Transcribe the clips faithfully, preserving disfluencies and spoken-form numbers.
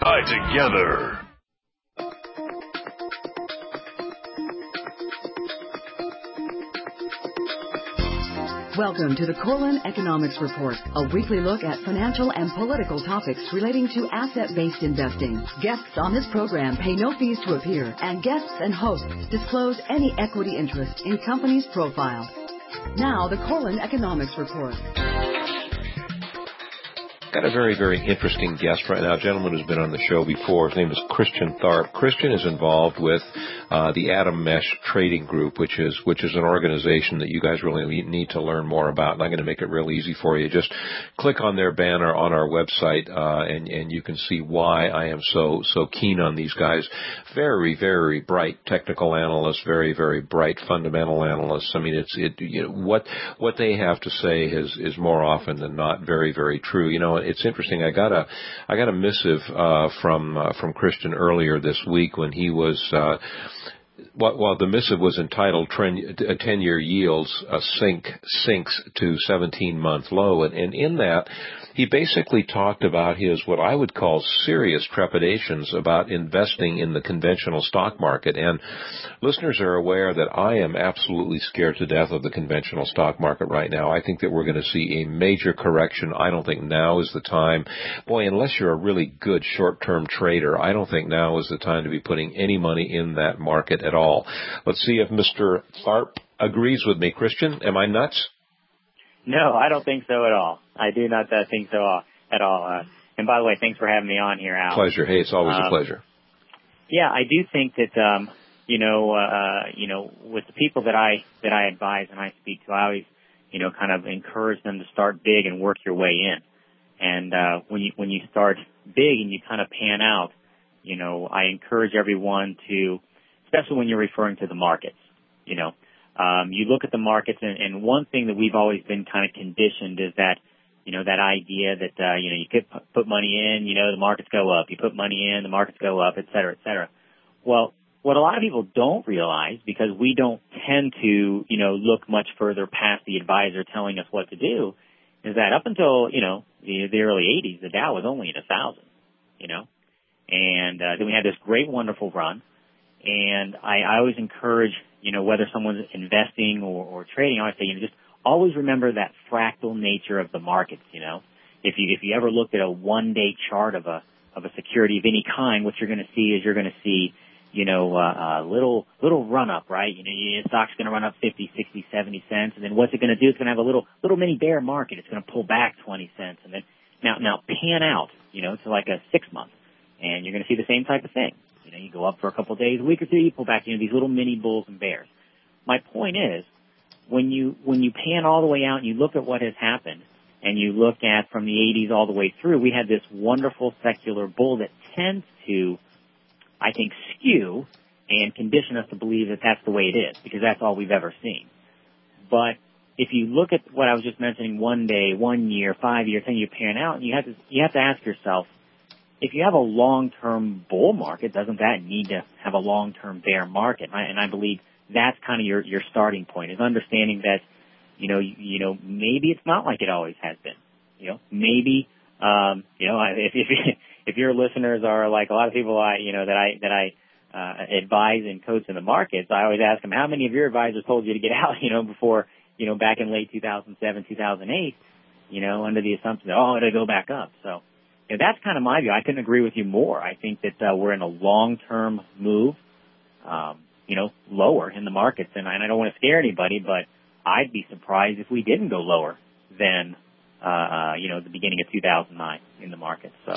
Tie together. Welcome to the Korelin Economics Report, a weekly look at financial and political topics relating to asset-based investing. Guests on this program pay no fees to appear, and guests and hosts disclose any equity interest in company's profile. Now, the Korelin Economics Report. Got a very, very interesting guest right now, a gentleman who's been on the show before. His name is Christian Tharp. Christian is involved with uh, the Atom Mesh Trading Group, which is which is an organization that you guys really need to learn more about. And I'm going to make it real easy for you. Just click on their banner on our website, uh, and, and you can see why I am so so keen on these guys. Very, very bright technical analysts, very, very bright fundamental analysts. I mean, it's it you know, what what they have to say is is more often than not very, very true. You know, it's interesting. I got a I got a missive uh, from uh, from Christian earlier this week when he was. Uh, While, while the missive was entitled ten-year yields uh, sink sinks to seventeen-month low, and, and in that he basically talked about his what I would call serious trepidations about investing in the conventional stock market. And listeners are aware that I am absolutely scared to death of the conventional stock market right now. I think that we're going to see a major correction. I don't think now is the time. Boy, unless you're a really good short-term trader, I don't think now is the time to be putting any money in that market at all. Let's see if Mister Tharp agrees with me. Christian, am I nuts? No, I don't think so at all. I do not uh, think so at all. Uh, and by the way, thanks for having me on here, Al. Pleasure. Hey, it's always um, a pleasure. Yeah, I do think that um, you know, uh, you know, with the people that I that I advise and I speak to, I always, you know, kind of encourage them to start big and work your way in. And uh, when you when you start big and you kind of pan out, you know, I encourage everyone to, especially when you're referring to the markets, you know. Um, you look at the markets, and, and one thing that we've always been kind of conditioned is that, you know, that idea that, uh, you know, you could put money in, you know, the markets go up. You put money in, the markets go up, et cetera, et cetera. Well, what a lot of people don't realize, because we don't tend to, you know, look much further past the advisor telling us what to do, is that up until, you know, the, the early eighties, the Dow was only at a thousand, you know. And uh, then we had this great, wonderful run. And I, I always encourage, you know, whether someone's investing or, or trading, I always say, you know, just always remember that fractal nature of the markets, you know. If you if you ever looked at a one-day chart of a of a security of any kind, what you're going to see is you're going to see, you know, uh, a little little run-up, right? You know, your stock's going to run up fifty, sixty, seventy cents, and then what's it going to do? It's going to have a little little mini bear market. It's going to pull back twenty cents, and then now now pan out, you know, to like a six-month, and you're going to see the same type of thing. You know, you go up for a couple of days, a week or two, you pull back, you know, these little mini bulls and bears. My point is, when you, when you pan all the way out and you look at what has happened, and you look at from the eighties all the way through, we had this wonderful secular bull that tends to, I think, skew and condition us to believe that that's the way it is, because that's all we've ever seen. But if you look at what I was just mentioning, one day, one year, five years, ten year pan out, you have to, you have to ask yourself, if you have a long-term bull market, doesn't that need to have a long-term bear market? And I, and I believe that's kind of your, your starting point, is understanding that, you know, you, you know, maybe it's not like it always has been. You know, maybe, um, you know, if, if, if your listeners are like a lot of people I, you know, that I, that I, uh, advise and coach in the markets, I always ask them, how many of your advisors told you to get out, you know, before, you know, back in late two thousand seven, two thousand eight, you know, under the assumption that, oh, it'll go back up. So, you know, that's kind of my view. I couldn't agree with you more. I think that uh, we're in a long-term move, um, you know, lower in the markets. And I, and I don't want to scare anybody, but I'd be surprised if we didn't go lower than, uh, uh, you know, the beginning of two thousand nine in the markets. So.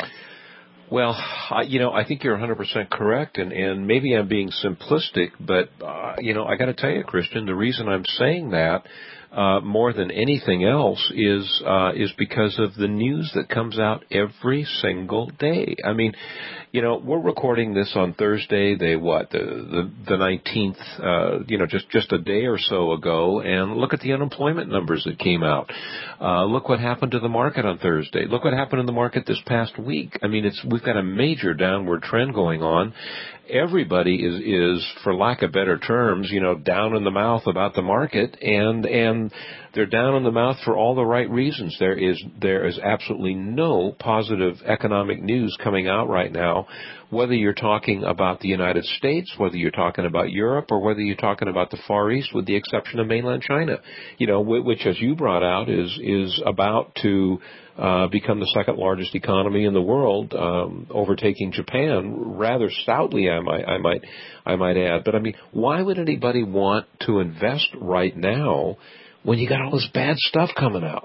Well, I, you know, I think you're one hundred percent correct, and, and maybe I'm being simplistic, but, uh, you know, I got to tell you, Christian, the reason I'm saying that uh, more than anything else is uh, is because of the news that comes out every single day. I mean, you know, we're recording this on Thursday, the what, the the, the nineteenth, uh, you know, just, just a day or so ago, and look at the unemployment numbers that came out. Uh, look what happened to the market on Thursday. Look what happened in the market this past week. I mean, it's we've got a major downward trend going on. everybody is, is, for lack of better terms, you know, down in the mouth about the market, and and they're down in the mouth for all the right reasons. There is there is absolutely no positive economic news coming out right now, whether you're talking about the United States, whether you're talking about Europe, or whether you're talking about the Far East, with the exception of mainland China, you know, which, as you brought out, is is about to uh, become the second largest economy in the world, um, overtaking Japan rather stoutly, I might, I might, I might add. But I mean, why would anybody want to invest right now when you got all this bad stuff coming out?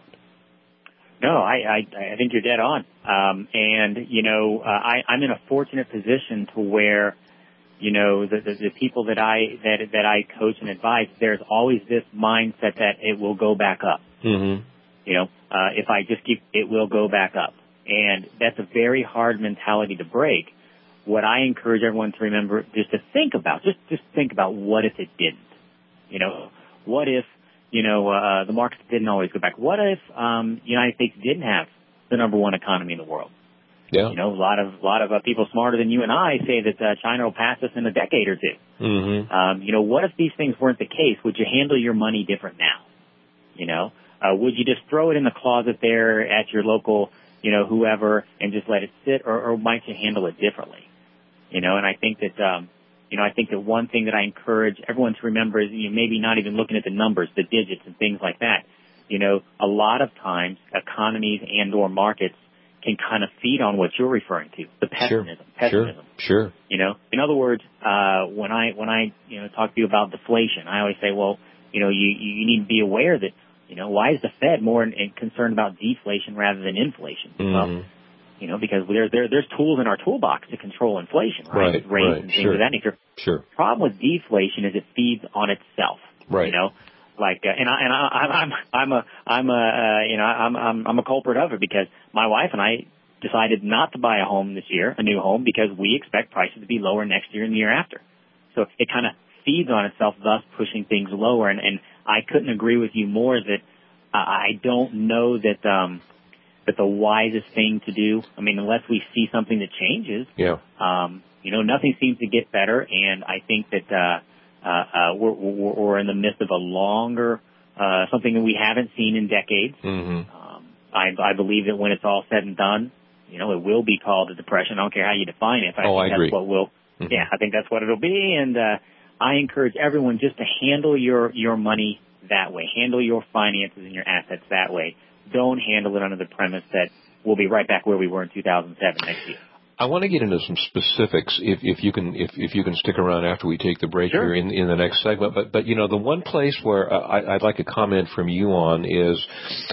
No, I, I, I think you're dead on. Um, and, you know, uh, I, I'm in a fortunate position to where, you know, the, the, the people that I, that, that I coach and advise, there's always this mindset that it will go back up. Mm-hmm. You know, uh, if I just keep, it will go back up. And that's a very hard mentality to break. What I encourage everyone to remember, just to think about, just, just think about what if it didn't? You know, what if, you know, uh, the markets didn't always go back? What if, um, the United States didn't have the number one economy in the world? Yeah. You know, a lot of, a lot of uh, people smarter than you and I say that, uh, China will pass us in a decade or two. Mm-hmm. Um, you know, what if these things weren't the case? Would you handle your money different now? You know, uh, would you just throw it in the closet there at your local, you know, whoever, and just let it sit, or, or might you handle it differently? You know, and I think that, um, you know, I think that one thing that I encourage everyone to remember is, you know, maybe not even looking at the numbers, the digits and things like that. You know, a lot of times economies and or markets can kind of feed on what you're referring to, the pessimism. Sure. Pessimism. Sure. Sure. You know, in other words, uh, when I, when I, you know, talk to you about deflation, I always say, well, you know, you, you need to be aware that, you know, why is the Fed more in, in concerned about deflation rather than inflation? Mm-hmm. Well, you know, because there, there, there's tools in our toolbox to control inflation, right? Right, Rates right, and things sure. of that nature. Sure. The problem with deflation is it feeds on itself. Right. You know, like, uh, and I, and I, I'm, I'm a, I'm a, uh, you know, I'm, I'm, I'm a culprit of it, because my wife and I decided not to buy a home this year, a new home, because we expect prices to be lower next year and the year after. So it kind of feeds on itself, thus pushing things lower. And, and I couldn't agree with you more that uh, I don't know that, um, that the wisest thing to do, I mean, unless we see something that changes, yeah. um, you know, nothing seems to get better. And I think that, uh, uh, uh, we're, we're, we're in the midst of a longer, uh, something that we haven't seen in decades. Mm-hmm. Um, I, I believe that when it's all said and done, you know, it will be called a depression. I don't care how you define it. But oh, I think I agree. That's what will, mm-hmm. yeah, I think that's what it'll be. And, uh, I encourage everyone just to handle your, your money that way. Handle your finances and your assets that way. Don't handle it under the premise that we'll be right back where we were in two thousand seven next year. I want to get into some specifics if, if you can if, if you can stick around after we take the break Sure. here in, in the next segment. But but you know, the one place where I, I'd like a comment from you on is,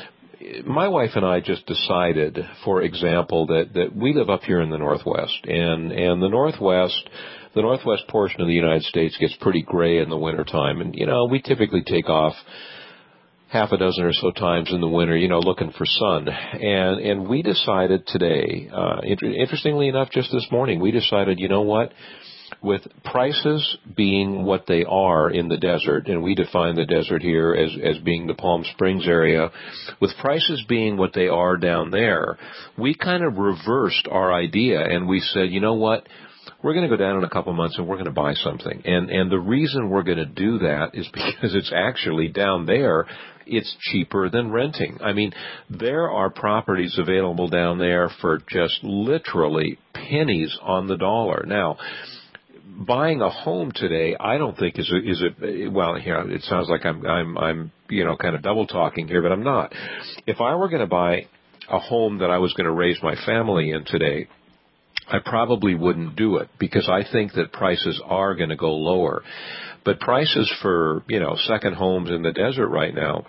my wife and I just decided, for example, that, that we live up here in the Northwest, and and the Northwest. The northwest portion of the United States gets pretty gray in the wintertime, and you know, we typically take off half a dozen or so times in the winter, you know, looking for sun. And and we decided today, uh, inter- interestingly enough, just this morning, we decided, you know what, with prices being what they are in the desert, and we define the desert here as, as being the Palm Springs area, with prices being what they are down there, we kind of reversed our idea, and we said, you know what, we're going to go down in a couple of months and we're going to buy something. And and the reason we're going to do that is because it's actually down there, it's cheaper than renting. I mean, there are properties available down there for just literally pennies on the dollar. Now, buying a home today, I don't think is a, is a well, here it sounds like I'm I'm I'm you know kind of double talking here, but I'm not. If I were going to buy a home that I was going to raise my family in today, I probably wouldn't do it, because I think that prices are going to go lower. But prices for, you know, second homes in the desert right now,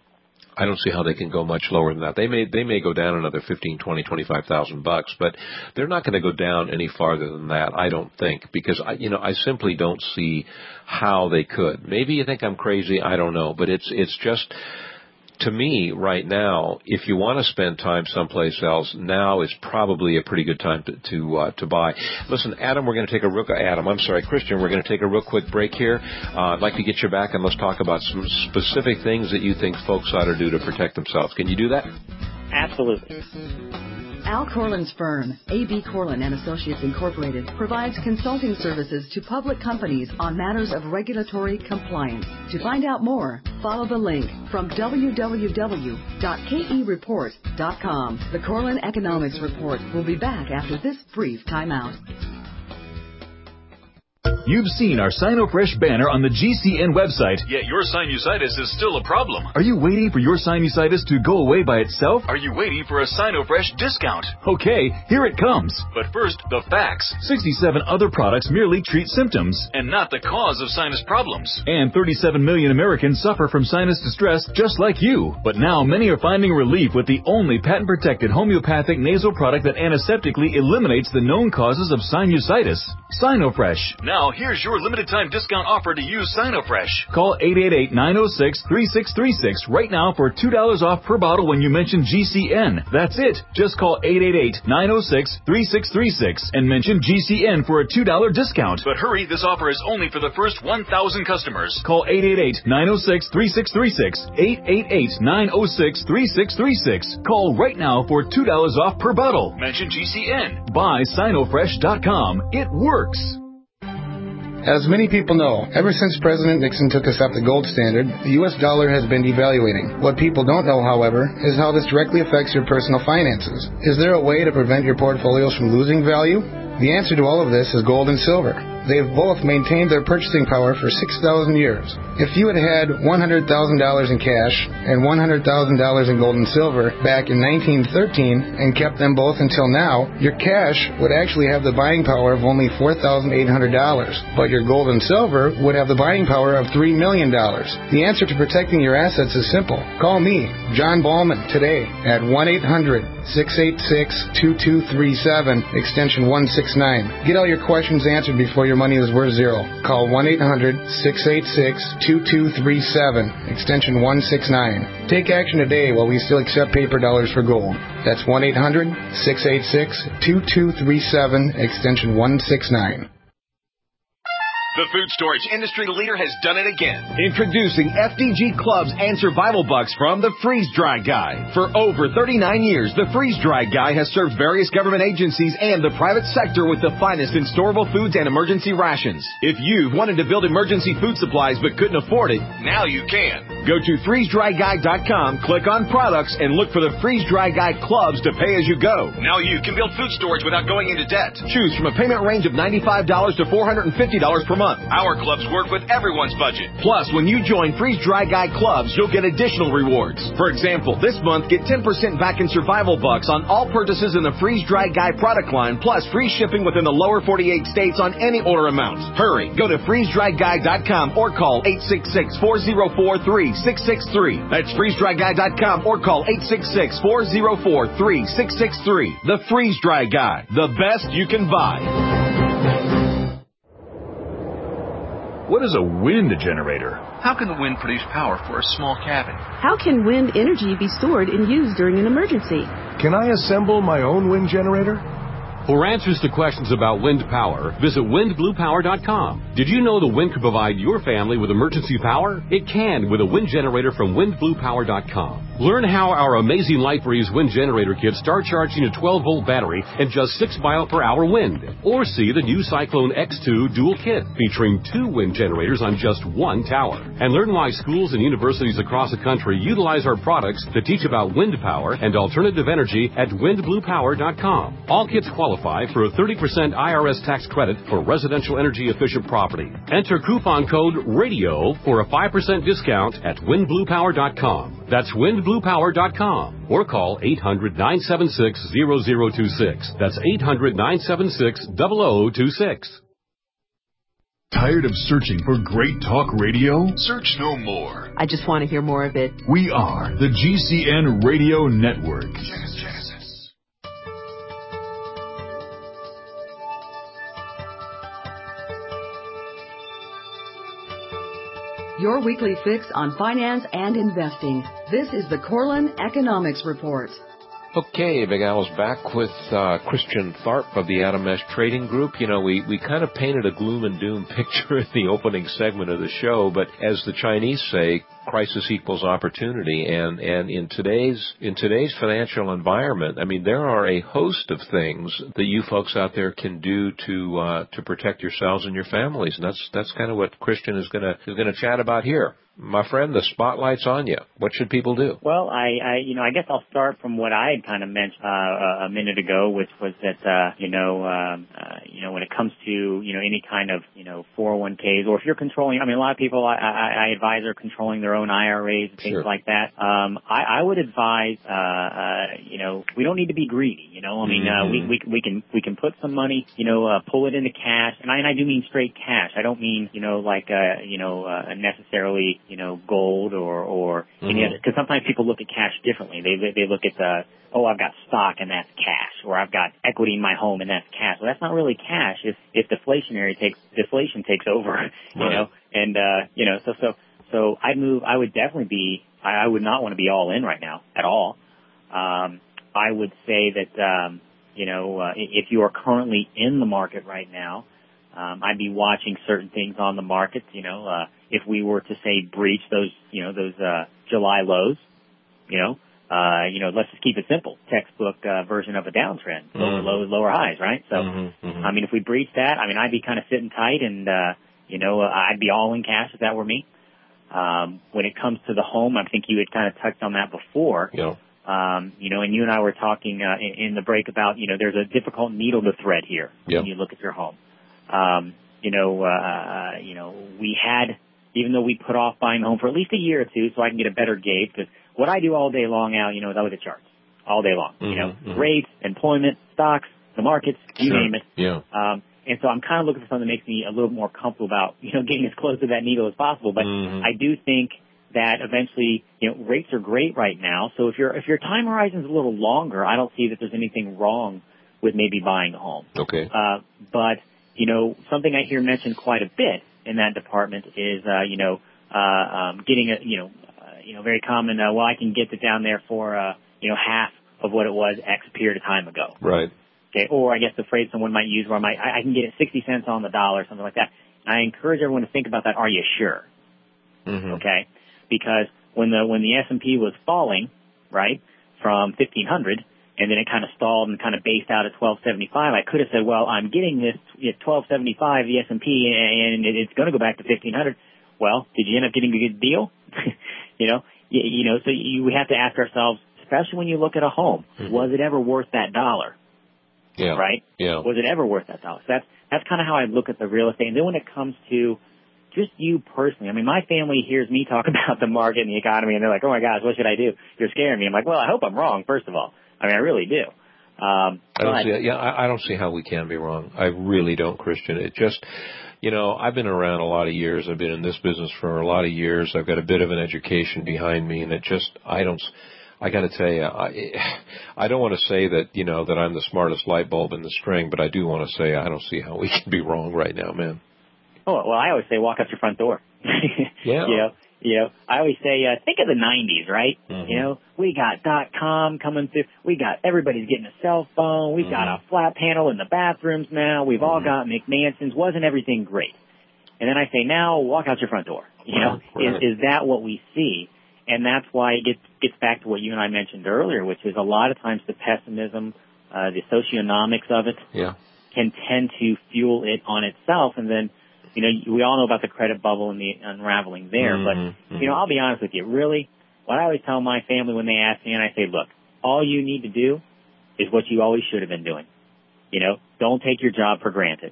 I don't see how they can go much lower than that. They may they may go down another fifteen, twenty, twenty-five thousand bucks, but they're not going to go down any farther than that, I don't think, because I you know, I simply don't see how they could. Maybe you think I'm crazy, I don't know, but it's it's just, to me, right now, if you want to spend time someplace else, now is probably a pretty good time to to, uh, to buy. Listen, Adam, we're going to take a real Adam, I'm sorry, Christian, we're going to take a real quick break here. Uh, I'd like to get you back and let's talk about some specific things that you think folks ought to do to protect themselves. Can you do that? Absolutely. Al Corlin's firm, A B. Corlin and Associates Incorporated, provides consulting services to public companies on matters of regulatory compliance. To find out more, follow the link from w w w dot k e report dot com. The Corlin Economics Report will be back after this brief timeout. You've seen our SinoFresh banner on the G C N website. Yet your sinusitis is still a problem. Are you waiting for your sinusitis to go away by itself? Are you waiting for a SinoFresh discount? Okay, here it comes. But first, the facts. sixty-seven other products merely treat symptoms. And not the cause of sinus problems. And thirty-seven million Americans suffer from sinus distress just like you. But now many are finding relief with the only patent-protected homeopathic nasal product that antiseptically eliminates the known causes of sinusitis. SinoFresh. Now, here's your limited time discount offer to use SinoFresh. Call eight eight eight, nine oh six, three six three six right now for two dollars off per bottle when you mention G C N. That's it. Just call eight eight eight, nine oh six, three six three six and mention G C N for a two dollars discount. But hurry, this offer is only for the first one thousand customers. Call eight eight eight, nine oh six, three six three six, eight eight eight, nine oh six, three six three six. Call right now for two dollars off per bottle. Mention G C N. Buy Sinofresh dot com. It works. As many people know, ever since President Nixon took us up the gold standard, the U S dollar has been devaluating. What people don't know, however, is how this directly affects your personal finances. Is there a way to prevent your portfolios from losing value? The answer to all of this is gold and silver. They have both maintained their purchasing power for six thousand years. If you had had one hundred thousand dollars in cash and one hundred thousand dollars in gold and silver back in nineteen thirteen and kept them both until now, your cash would actually have the buying power of only four thousand eight hundred dollars, but your gold and silver would have the buying power of three million dollars. The answer to protecting your assets is simple. Call me, John Ballman, today at one eight hundred, six eight six, two two three seven, extension one six nine. Get all your questions answered before your money is worth zero. Call one eight hundred, six eight six, two two three seven, extension one six nine. Take action today while we still accept paper dollars for gold. That's one eight hundred, six eight six, two two three seven, extension one six nine. The food storage industry leader has done it again. Introducing F D G Clubs and Survival Bucks from the Freeze Dry Guy. For over thirty-nine years, the Freeze Dry Guy has served various government agencies and the private sector with the finest in storable foods and emergency rations. If you've wanted to build emergency food supplies but couldn't afford it, now you can. Go to freeze dry guy dot com, click on products, and look for the Freeze Dry Guy Clubs to pay as you go. Now you can build food storage without going into debt. Choose from a payment range of ninety-five dollars to four hundred fifty dollars per month. Our clubs work with everyone's budget. Plus, when you join Freeze Dry Guy Clubs, you'll get additional rewards. For example, this month, get ten percent back in Survival Bucks on all purchases in the Freeze Dry Guy product line, plus free shipping within the lower forty-eight states on any order amount. Hurry, go to freeze dry guy dot com or call eight six six, four oh four, three six six three. That's freeze dry guy dot com or call eight six six, four oh four, three six six three. The Freeze Dry Guy, the best you can buy. What is a wind generator? How can the wind produce power for a small cabin? How can wind energy be stored and used during an emergency? Can I assemble my own wind generator? For answers to questions about wind power, visit wind blue power dot com. Did you know the wind could provide your family with emergency power? It can with a wind generator from wind blue power dot com. Learn how our amazing LightBreeze wind generator kits start charging a twelve volt battery and just six mile per hour wind. Or see the new Cyclone X two dual kit featuring two wind generators on just one tower. And learn why schools and universities across the country utilize our products to teach about wind power and alternative energy at wind blue power dot com. All kits qualify for a thirty percent I R S tax credit for residential energy efficient property. Enter coupon code RADIO for a five percent discount at wind blue power dot com. That's wind blue power dot com or call eight hundred, nine seven six, zero zero two six. That's eight hundred, nine seven six, zero zero two six. Tired of searching for great talk radio? Search no more. I just want to hear more of it. We are the G C N Radio Network. Genesis. Your weekly fix on finance and investing. This is the Corlin Economics Report. Okay, Big Al's back with uh, Christian Tharp of the Adam Mesh Trading Group. You know, we, we kind of painted a gloom and doom picture in the opening segment of the show, but as the Chinese say, crisis equals opportunity, and, and in today's in today's financial environment, I mean, there are a host of things that you folks out there can do to uh, to protect yourselves and your families, and that's that's kind of what Christian is gonna is gonna chat about here. My friend, the spotlight's on you. What should people do? Well, I, I you know, I guess I'll start from what I had kind of mentioned uh, a minute ago, which was that, uh, you know, um, uh, you know, when it comes to, you know, any kind of, you know, four oh one k's, or if you're controlling, I mean, a lot of people I, I, I advise are controlling their own I R As and things Sure. like that. Um, I, I would advise, uh, uh, you know, we don't need to be greedy. You know, I mean, mm-hmm. uh, we, we we can we can put some money, you know, uh, pull it into cash, and I, and I do mean straight cash. I don't mean, you know, like, uh, you know, uh, necessarily, you know, gold or or mm-hmm. any other, because sometimes people look at cash differently. They they look at the, oh, I've got stock and that's cash, or I've got equity in my home and that's cash. Well, that's not really cash if if deflationary takes deflation takes over, you right. know. And uh, you know, so so so I move. I would definitely be. I, I would not want to be all in right now at all. Um, I would say that um, you know, uh, if you are currently in the market right now, um, I'd be watching certain things on the market. You know, uh, if we were to say breach those, you know, those uh, July lows, you know. Uh, you know, let's just keep it simple. Textbook uh, version of a downtrend. Lower mm-hmm. lows, lower highs, right? So, mm-hmm. Mm-hmm. I mean, if we breach that, I mean, I'd be kind of sitting tight and, uh, you know, uh, I'd be all in cash if that were me. Um, when it comes to the home, I think you had kind of touched on that before. Yeah. Um, you know, and you and I were talking uh, in, in the break about, you know, there's a difficult needle to thread here yeah. when you look at your home. Um, you know, uh, you know, we had, even though we put off buying the home for at least a year or two so I can get a better gauge, because what I do all day long, Al, you know, is I look at charts all day long. Mm-hmm, you know, mm-hmm. rates, employment, stocks, the markets, you sure. name it. Yeah. Um, and so I'm kind of looking for something that makes me a little more comfortable about, you know, getting as close to that needle as possible. But mm-hmm. I do think that eventually, you know, rates are great right now. So if your if your time horizon is a little longer, I don't see that there's anything wrong with maybe buying a home. Okay. Uh, but you know, something I hear mentioned quite a bit in that department is, uh, you know, uh, um, getting a, you know. You know, very common, uh, well, I can get it down there for, uh, you know, half of what it was X period of time ago. Right. Okay, or I guess the phrase someone might use where I might, I, I can get it sixty cents on the dollar, something like that. And I encourage everyone to think about that, are you sure? Mm-hmm. Okay? Because when the, when the S and P was falling, right, from fifteen hundred, and then it kind of stalled and kind of based out at twelve seventy-five, I could have said, well, I'm getting this at twelve seventy-five, the S and P, and it's going to go back to fifteen hundred. Well, did you end up getting a good deal? You know, you, you know, so you, we have to ask ourselves, especially when you look at a home, mm-hmm. was it ever worth that dollar? Yeah. Right? Yeah. Was it ever worth that dollar? So that's, that's kind of how I look at the real estate. And then when it comes to just you personally, I mean, my family hears me talk about the market and the economy, and they're like, oh my gosh, what should I do? You're scaring me. I'm like, well, I hope I'm wrong, first of all. I mean, I really do. Um, I don't but, see, yeah, I, I don't see how we can be wrong. I really don't, Christian. It just, you know, I've been around a lot of years. I've been in this business for a lot of years. I've got a bit of an education behind me, and it just, I don't, I got to tell you, I, I don't want to say that, you know, that I'm the smartest light bulb in the string, but I do want to say I don't see how we can be wrong right now, man. Oh, well, I always say walk out your front door. Yeah. You know, you know, I always say, uh, think of the nineties, right? Mm-hmm. You know, we got dot com coming through. We got, everybody's getting a cell phone. We've mm-hmm. got a flat panel in the bathrooms now. We've mm-hmm. all got McMansons. Wasn't everything great? And then I say, now walk out your front door. You know, right. is, is that what we see? And that's why it gets, gets back to what you and I mentioned earlier, which is a lot of times the pessimism, uh, the socioeconomics of it yeah. can tend to fuel it on itself. And then, you know, we all know about the credit bubble and the unraveling there, mm-hmm, but, you know, I'll be honest with you, really, what I always tell my family when they ask me, and I say, look, all you need to do is what you always should have been doing. You know, don't take your job for granted.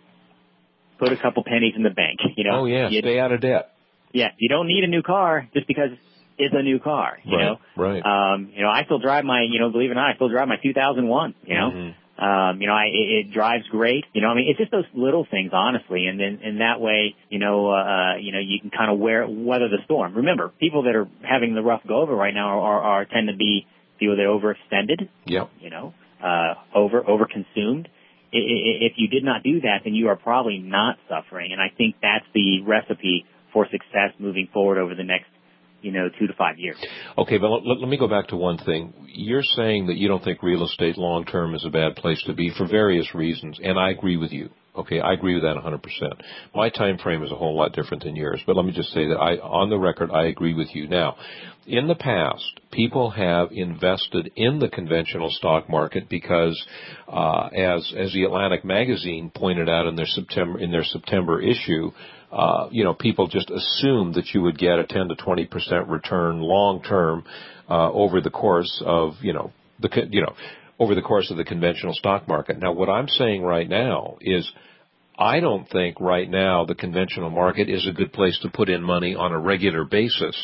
Put a couple pennies in the bank, you know. Oh, yeah, you, stay out of debt. Yeah, you don't need a new car just because it's a new car, you right, know. Right, Um, you know, I still drive my, you know, believe it or not, I still drive my two thousand one, you know. Mm-hmm. Um, you know, I, it, it drives great. You know, I mean, it's just those little things, honestly. And then, in that way, you know, uh, you know, you can kind of wear, weather the storm. Remember, people that are having the rough go over right now are, are, are tend to be people that are overextended. Yep. You know, uh, over, overconsumed. I, I, if you did not do that, then you are probably not suffering. And I think that's the recipe for success moving forward over the next, you know, two to five years. Okay, but let, let me go back to one thing. You're saying that you don't think real estate long-term is a bad place to be for various reasons, and I agree with you. Okay, I agree with that one hundred percent. My time frame is a whole lot different than yours, but let me just say that I, on the record, I agree with you. Now, in the past, people have invested in the conventional stock market because, uh, as as the Atlantic magazine pointed out in their September in their September issue, uh, you know, people just assumed that you would get a ten to twenty percent return long term uh, over the course of, you know, the you know. over the course of the conventional stock market. Now, what I'm saying right now is I don't think right now the conventional market is a good place to put in money on a regular basis.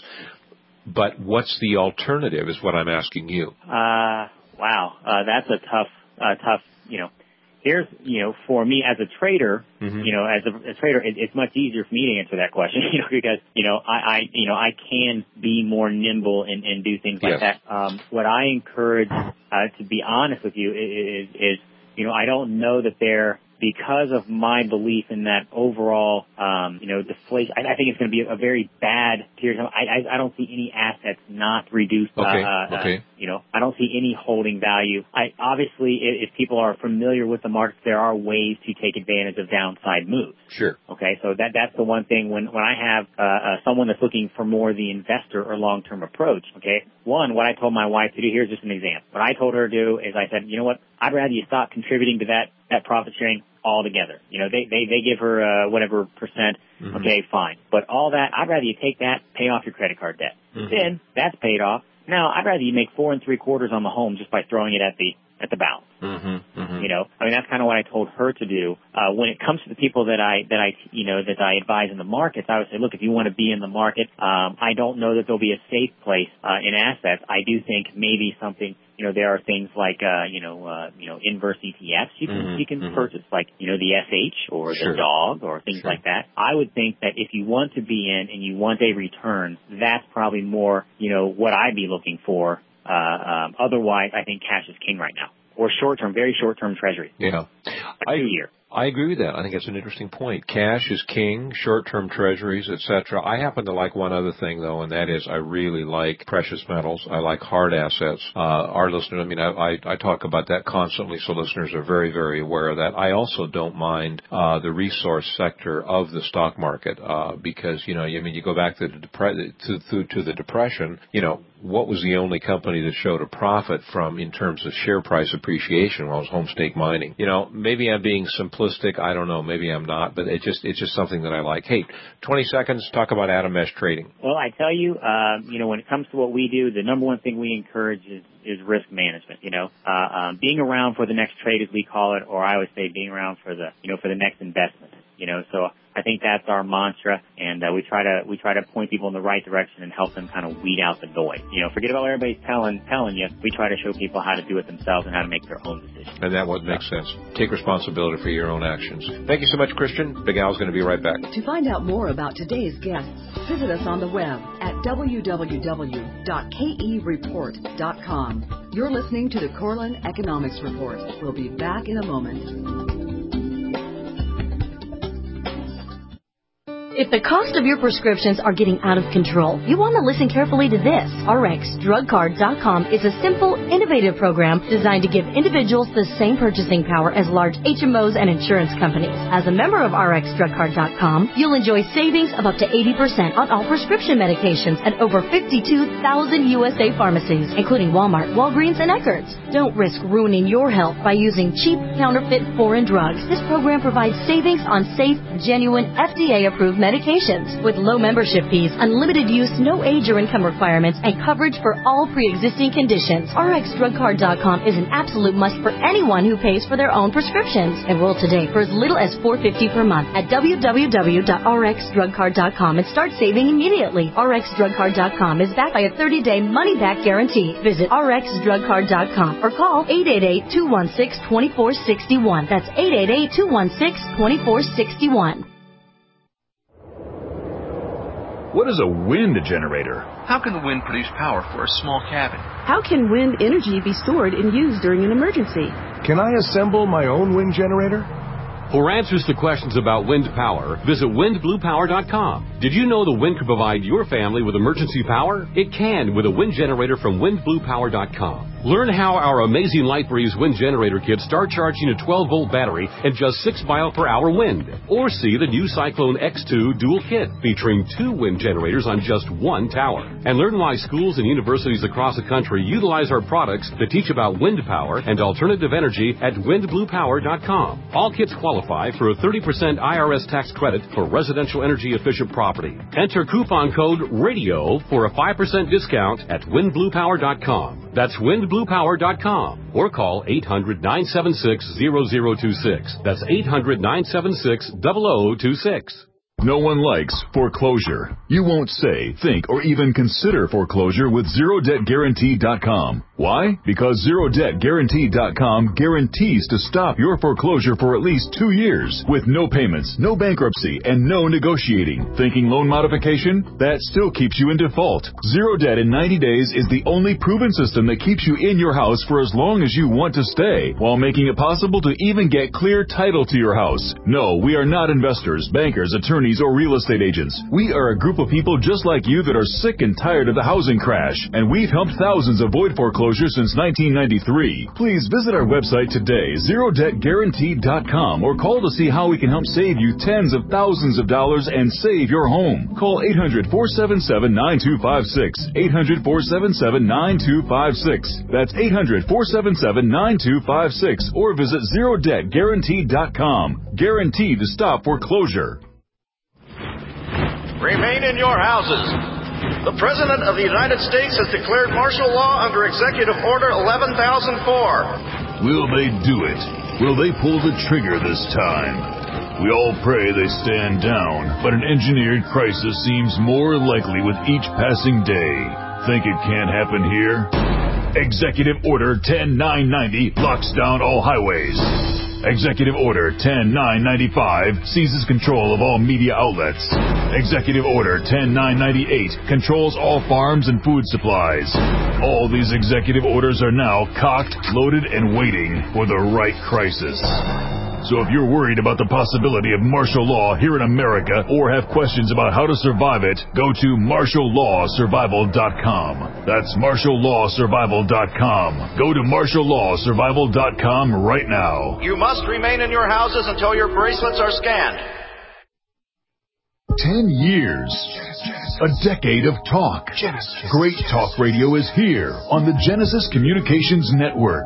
But what's the alternative is what I'm asking you. Uh, wow. Uh, that's a tough, uh, tough, you know, here's, you know, for me as a trader, mm-hmm. you know, as a, a trader, it, it's much easier for me to answer that question, you know, because, you know, I, I you know, I can be more nimble and, and do things like yes. that. Um, what I encourage, uh, to be honest with you is, is, is, you know, I don't know that they're, because of my belief in that overall, um, you know, deflation, I, I think it's going to be a, a very bad period of time. I, I, I don't see any assets not reduced. Okay. Uh, okay. Uh, you know, I don't see any holding value. I obviously, if, if people are familiar with the markets, there are ways to take advantage of downside moves. Sure. Okay, so that that's the one thing when when I have uh, uh, someone that's looking for more the investor or long term approach. Okay, one, what I told my wife to do, here's just an example. What I told her to do is I said, you know what, I'd rather you stop contributing to that that profit sharing altogether. You know, they they they give her uh, whatever percent. Mm-hmm. Okay, fine, but all that, I'd rather you take that, pay off your credit card debt. Mm-hmm. Then that's paid off. Now I'd rather you make four and three quarters on the home just by throwing it at the at the balance. Mm-hmm, mm-hmm. You know, I mean, that's kind of what I told her to do. Uh, when it comes to the people that I, that I, you know, that I advise in the markets, I would say, look, if you want to be in the market, um, I don't know that there'll be a safe place, uh, in assets. I do think maybe something, you know, there are things like, uh, you know, uh, you know, inverse E T Fs you can, mm-hmm, you can mm-hmm. purchase, like, you know, the S H or sure. the dog or things sure. like that. I would think that if you want to be in and you want a return, that's probably more, you know, what I'd be looking for. Uh, um, otherwise, I think cash is king right now. Or short-term, very short-term treasuries. Yeah. I, year. I agree with that. I think it's an interesting point. Cash is king, short-term treasuries, et cetera. I happen to like one other thing, though, and that is I really like precious metals. I like hard assets. Uh, our listeners, I mean, I, I, I talk about that constantly, so listeners are very, very aware of that. I also don't mind uh, the resource sector of the stock market uh, because, you know, I mean, you go back to the, depre- to, to, to the Depression, you know, what was the only company that showed a profit from in terms of share price appreciation? Well, it was Homestake Mining. You know, maybe I'm being simplistic. I don't know. Maybe I'm not. But it just it's just something that I like. Hey, twenty seconds. Talk about Adam Mesh trading. Well, I tell you, uh, you know, when it comes to what we do, the number one thing we encourage is, is risk management. You know, uh, um, being around for the next trade, as we call it, or I always say being around for the, you know, for the next investment. You know, so I think that's our mantra, and uh, we try to we try to point people in the right direction and help them kind of weed out the noise. You know, forget about what everybody's telling telling you. We try to show people how to do it themselves and how to make their own decisions. And that would make sense. Take responsibility for your own actions. Thank you so much, Christian. Big Al's going to be right back. To find out more about today's guests, visit us on the web at w w w dot k e report dot com. You're listening to the Korelin Economics Report. We'll be back in a moment. If the cost of your prescriptions are getting out of control, you want to listen carefully to this. R X drug card dot com is a simple, innovative program designed to give individuals the same purchasing power as large H M Os and insurance companies. As a member of R X drug card dot com, you'll enjoy savings of up to eighty percent on all prescription medications at over fifty-two thousand U S A pharmacies, including Walmart, Walgreens, and Eckerd's. Don't risk ruining your health by using cheap, counterfeit, foreign drugs. This program provides savings on safe, genuine, F D A-approved medications. medications with low membership fees, unlimited use, no age or income requirements, and coverage for all pre-existing conditions. R X drug card dot com is an absolute must for anyone who pays for their own prescriptions. Enroll today for as little as four dollars and fifty cents per month at w w w dot r x drug card dot com and start saving immediately. R X drug card dot com is backed by a thirty-day money-back guarantee. Visit r x drug card dot com or call eight eight eight, two one six, two four six one. That's eight eight eight, two one six, two four six one. What is a wind generator? How can the wind produce power for a small cabin? How can wind energy be stored and used during an emergency? Can I assemble my own wind generator? For answers to questions about wind power, visit wind blue power dot com. Did you know the wind can provide your family with emergency power? It can with a wind generator from wind blue power dot com. Learn how our amazing LightBreeze wind generator kits start charging a twelve volt battery in just six mile per hour wind. Or see the new Cyclone X two dual kit featuring two wind generators on just one tower. And learn why schools and universities across the country utilize our products to teach about wind power and alternative energy at wind blue power dot com. All kits qualify for a thirty percent I R S tax credit for residential energy efficient property. Enter coupon code RADIO for a five percent discount at wind blue power dot com. That's wind blue power dot com or call eight hundred, nine seven six, zero zero two six. That's eight hundred, nine seven six, zero zero two six. No one likes foreclosure. You won't say, think, or even consider foreclosure with zero debt guarantee dot com. Why? Because zero debt guarantee dot com guarantees to stop your foreclosure for at least two years with no payments, no bankruptcy, and no negotiating. Thinking loan modification? That still keeps you in default. Zero Debt in ninety days is the only proven system that keeps you in your house for as long as you want to stay, while making it possible to even get clear title to your house. No, we are not investors, bankers, attorneys, or real estate agents. We are a group of people just like you that are sick and tired of the housing crash, and we've helped thousands avoid foreclosure since nineteen ninety-three. Please visit our website today, zero debt guarantee dot com, or call to see how we can help save you tens of thousands of dollars and save your home. Call eight hundred, four seven seven, nine two five six, eight hundred, four seven seven, nine two five six. That's eight hundred, four seven seven, nine two five six, or visit zero debt guarantee dot com. Guaranteed to stop foreclosure. Remain in your houses. The President of the United States has declared martial law under Executive Order eleven thousand four. Will they do it? Will they pull the trigger this time? We all pray they stand down, but an engineered crisis seems more likely with each passing day. Think it can't happen here? Executive Order ten nine ninety locks down all highways. Executive Order ten nine ninety-five seizes control of all media outlets. Executive Order ten nine ninety-eight controls all farms and food supplies. All these executive orders are now cocked, loaded, and waiting for the right crisis. So if you're worried about the possibility of martial law here in America or have questions about how to survive it, go to martial law survival dot com. That's martial law survival dot com. Go to martial law survival dot com right now. You must remain in your houses until your bracelets are scanned. Ten years. A decade of talk. Great talk radio is here on the Genesis Communications Network.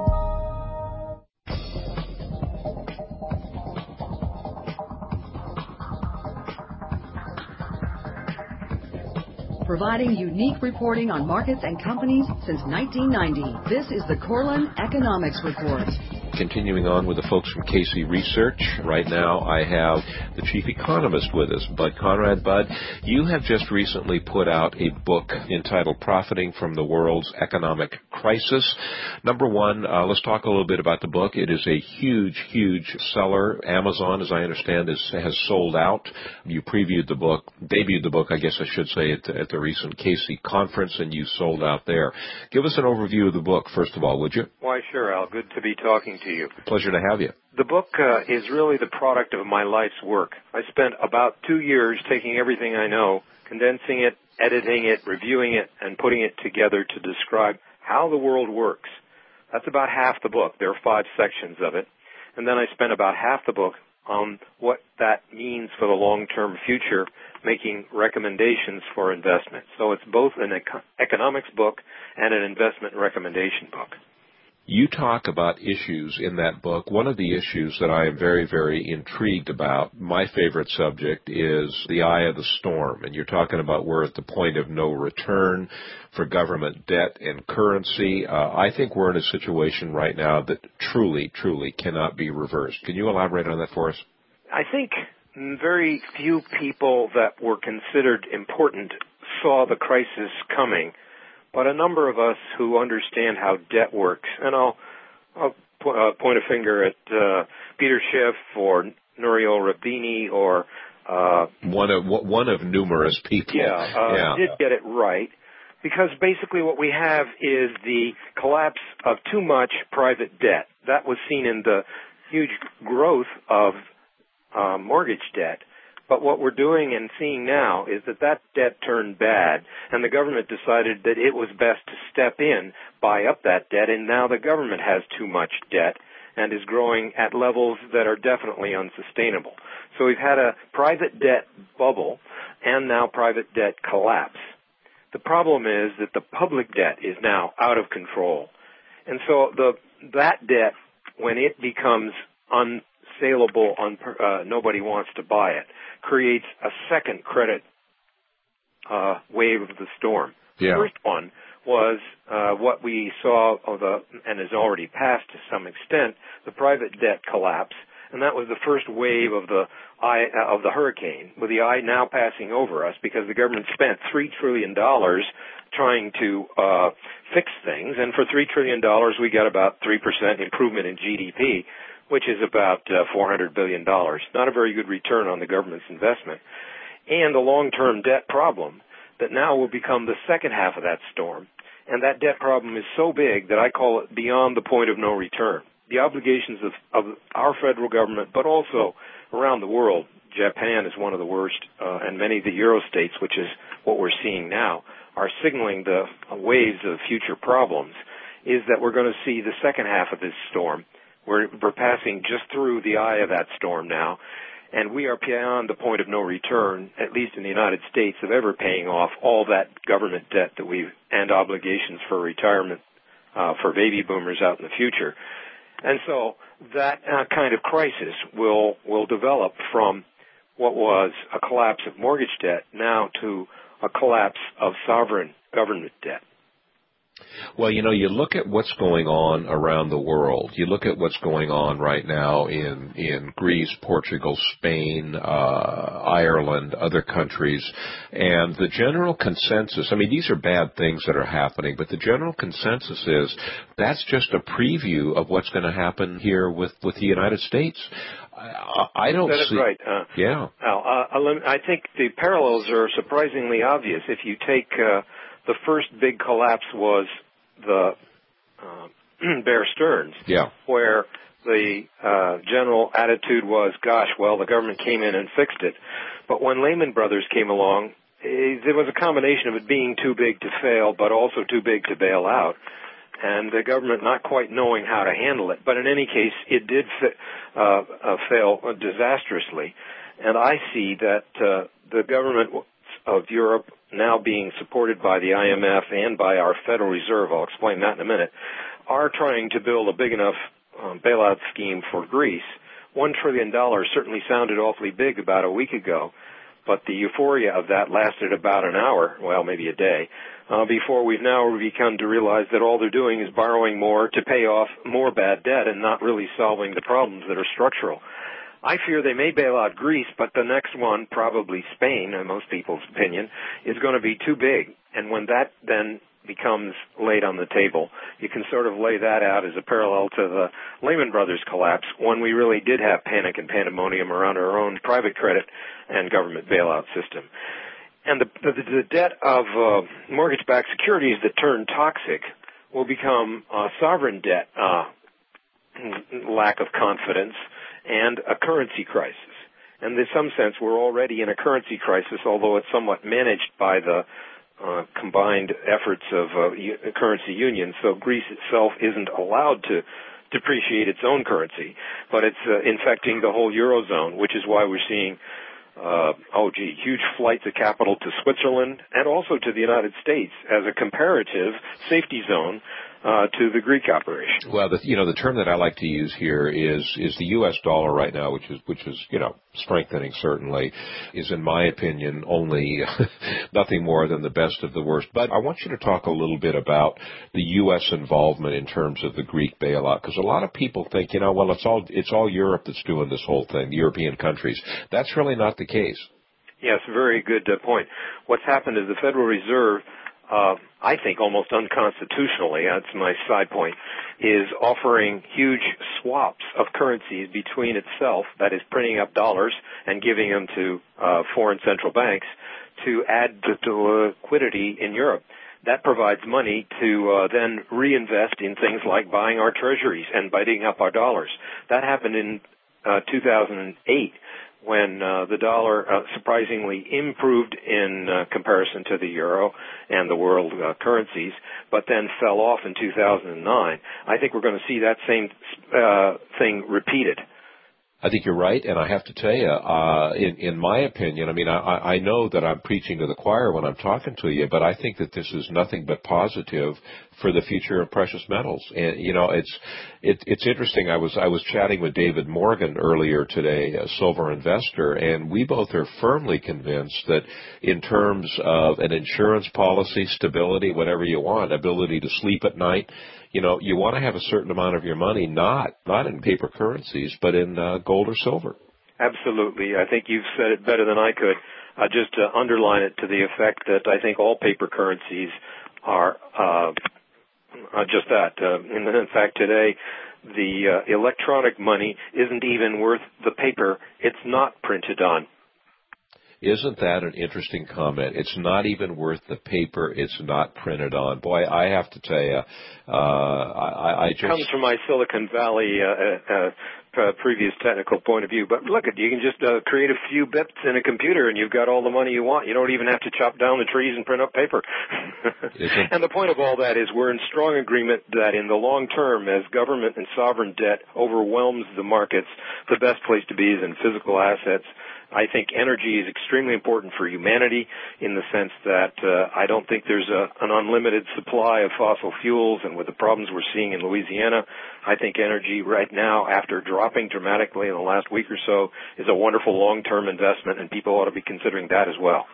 Providing unique reporting on markets and companies since nineteen ninety. This is the Corlin Economics Report. Continuing on with the folks from K C Research, right now I have the chief economist with us, Bud Conrad. Bud, you have just recently put out a book entitled Profiting from the World's Economic Crisis. Number one, uh, let's talk a little bit about the book. It is a huge, huge seller. Amazon, as I understand, is, has sold out. You previewed the book, debuted the book, I guess I should say, at, at the recent K C conference, and you sold out there. Give us an overview of the book, first of all, would you? Why, sure, Al. Good to be talking to you. Pleasure to have you. The book uh, is really the product of my life's work. I spent about two years taking everything I know, condensing it, editing it, reviewing it, and putting it together to describe how the world works. That's about half the book. There are five sections of it. And then I spent about half the book on what that means for the long-term future, making recommendations for investment. So it's both an econ- economics book and an investment recommendation book. You talk about issues in that book. One of the issues that I am very, very intrigued about, my favorite subject, is the eye of the storm. And you're talking about we're at the point of no return for government debt and currency. Uh, I think we're in a situation right now that truly, truly cannot be reversed. Can you elaborate on that for us? I think very few people that were considered important saw the crisis coming. But a number of us who understand how debt works, and I'll, I'll po- uh, point a finger at uh, Peter Schiff or Nouriel Roubini or uh, one of one of numerous people. Yeah, uh, yeah, did get it right, because basically what we have is the collapse of too much private debt. That was seen in the huge growth of uh, mortgage debt. But what we're doing and seeing now is that that debt turned bad, and the government decided that it was best to step in, buy up that debt, and now the government has too much debt and is growing at levels that are definitely unsustainable. So we've had a private debt bubble and now private debt collapse. The problem is that the public debt is now out of control. And so the that debt, when it becomes unsaleable, un, uh, nobody wants to buy it, creates a second credit uh, wave of the storm. Yeah. The first one was uh, what we saw of the, and has already passed to some extent, the private debt collapse, and that was the first wave of the eye of the hurricane, with the eye now passing over us because the government spent three trillion dollars trying to uh, fix things, and for three trillion dollars we got about three percent improvement in G D P, which is about uh, four hundred billion dollars. Not a very good return on the government's investment. And a long-term debt problem that now will become the second half of that storm. And that debt problem is so big that I call it beyond the point of no return. The obligations of, of our federal government, but also around the world, Japan is one of the worst, uh, and many of the Euro states, which is what we're seeing now, are signaling the waves of future problems, is that we're going to see the second half of this storm. We're, we're passing just through the eye of that storm now, and we are beyond the point of no return, at least in the United States, of ever paying off all that government debt that we've, and obligations for retirement uh, for baby boomers out in the future. And so that uh, kind of crisis will will develop from what was a collapse of mortgage debt now to a collapse of sovereign government debt. Well, you know, you look at what's going on around the world. You look at what's going on right now in in Greece, Portugal, Spain, uh, Ireland, other countries, and the general consensus, I mean, these are bad things that are happening, but the general consensus is that's just a preview of what's going to happen here with, with the United States. I, I don't that see... That is right. Uh, yeah. Al, uh, I think the parallels are surprisingly obvious. If you take... Uh, The first big collapse was the uh, Bear Stearns, yeah. where the uh, general attitude was, gosh, well, the government came in and fixed it. But when Lehman Brothers came along, it, there was a combination of it being too big to fail, but also too big to bail out, and the government not quite knowing how to handle it. But in any case, it did fa- uh, uh, fail disastrously. And I see that uh, the government of Europe, now being supported by the I M F and by our Federal Reserve, I'll explain that in a minute, are trying to build a big enough um, bailout scheme for Greece. One trillion dollars certainly sounded awfully big about a week ago, but the euphoria of that lasted about an hour, well, maybe a day, uh, before we've now begun to realize that all they're doing is borrowing more to pay off more bad debt and not really solving the problems that are structural. I fear they may bail out Greece, but the next one, probably Spain, in most people's opinion, is going to be too big. And when that then becomes laid on the table, you can sort of lay that out as a parallel to the Lehman Brothers collapse, when we really did have panic and pandemonium around our own private credit and government bailout system. And the, the, the debt of uh, mortgage-backed securities that turn toxic will become uh, sovereign debt, uh, lack of confidence, and a currency crisis. And in some sense, we're already in a currency crisis, although it's somewhat managed by the uh, combined efforts of uh, u- currency unions. So Greece itself isn't allowed to depreciate its own currency, but it's uh, infecting the whole Eurozone, which is why we're seeing, uh, oh gee, huge flights of capital to Switzerland and also to the United States as a comparative safety zone Uh, to the Greek operation. Well, the, you know, the term that I like to use here is is the U S dollar right now, which is which is you know strengthening certainly, is in my opinion only nothing more than the best of the worst. But I want you to talk a little bit about the U S involvement in terms of the Greek bailout, because a lot of people think, you know, well, it's all it's all Europe that's doing this whole thing, the European countries. That's really not the case. Yes, very good uh, point. What's happened is the Federal Reserve, Uh, I think almost unconstitutionally, that's my side point, is offering huge swaps of currencies between itself, that is printing up dollars and giving them to uh, foreign central banks to add to, to liquidity in Europe. that provides money to uh, then reinvest in things like buying our treasuries and biting up our dollars. That happened in uh, two thousand eight when uh, the dollar uh, surprisingly improved in uh, comparison to the euro and the world uh, currencies, but then fell off in two thousand nine. I think we're going to see that same uh, thing repeated. I think you're right, and I have to tell you, uh, in, in my opinion, I mean, I, I know that I'm preaching to the choir when I'm talking to you, but I think that this is nothing but positive for the future of precious metals. And you know, it's it, it's interesting. I was I was chatting with David Morgan earlier today, a silver investor, and we both are firmly convinced that in terms of an insurance policy, stability, whatever you want, ability to sleep at night, you know, you want to have a certain amount of your money not not in paper currencies, but in uh, gold or silver. Absolutely. I think you've said it better than I could. Uh, just to underline it to the effect that I think all paper currencies are uh, uh, just that. Uh, in, in fact, today, the uh, electronic money isn't even worth the paper it's not printed on. Isn't that an interesting comment? It's not even worth the paper it's not printed on. Boy, I have to tell you, uh, I, I just... It comes from my Silicon Valley uh, uh, uh, previous technical point of view. But look, you can just uh, create a few bits in a computer and you've got all the money you want. You don't even have to chop down the trees and print up paper. And the point of all that is we're in strong agreement that in the long term, as government and sovereign debt overwhelms the markets, the best place to be is in physical assets. I think energy is extremely important for humanity in the sense that uh, I don't think there's a, an unlimited supply of fossil fuels, and with the problems we're seeing in Louisiana, I think energy right now, after dropping dramatically in the last week or so, is a wonderful long-term investment, and people ought to be considering that as well.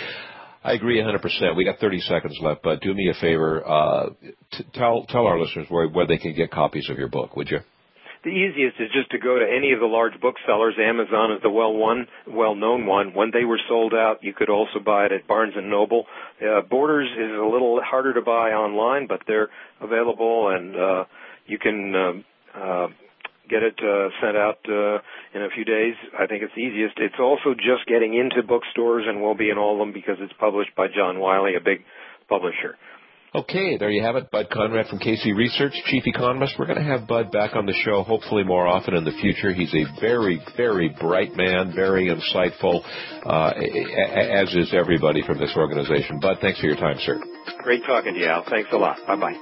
I agree one hundred percent. We got thirty seconds left, but do me a favor. Uh, t- tell, tell our listeners where, where they can get copies of your book, would you? The easiest is just to go to any of the large booksellers. Amazon is the well one, well-known one. When they were sold out, you could also buy it at Barnes and Noble. Uh, Borders is a little harder to buy online, but they're available, and uh, you can uh, uh, get it uh, sent out uh, in a few days. I think it's easiest. It's also just getting into bookstores, and we'll be in all of them because it's published by John Wiley, a big publisher. Okay, there you have it. Bud Conrad from K C Research, Chief Economist. We're going to have Bud back on the show hopefully more often in the future. He's a very, very bright man, very insightful, uh, as is everybody from this organization. Bud, thanks for your time, sir. Great talking to you, Al. Thanks a lot. Bye-bye.